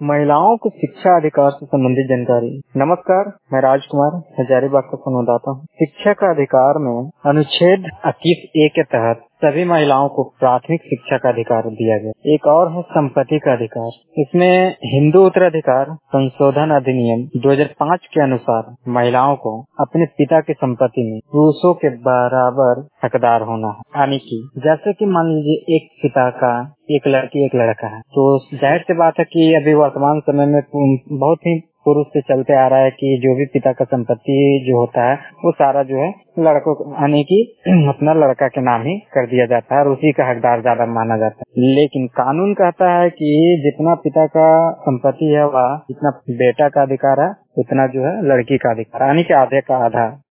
महिलाओं को शिक्षा अधिकार से संबंधित जानकारी। नमस्कार, मैं राजकुमार हजारीबाग का संवाददाता हूँ। शिक्षा का अधिकार में अनुच्छेद 21A के तहत सभी महिलाओं को प्राथमिक शिक्षा का अधिकार दिया गया। एक और है संपत्ति का अधिकार। इसमें हिंदू उत्तराधिकार संशोधन अधिनियम 2005 के अनुसार महिलाओं को अपने पिता की संपत्ति में पुरुषों के बराबर हकदार होना है। यानी कि जैसे कि मान लीजिए एक पिता का एक लड़की एक लड़का है, तो जाहिर सी बात है कि अभी वर्तमान समय में बहुत ही पुरुष से चलते आ रहा है कि जो भी पिता का संपत्ति जो होता है वो सारा जो है लड़कों यानी कि अपना लड़का के नाम ही कर दिया जाता है और उसी का हकदार ज्यादा माना जाता है। लेकिन कानून कहता है कि जितना पिता का संपत्ति है वह जितना बेटा का अधिकार है उतना जो है लड़की का अधिकार, यानी कि आधे का आधा।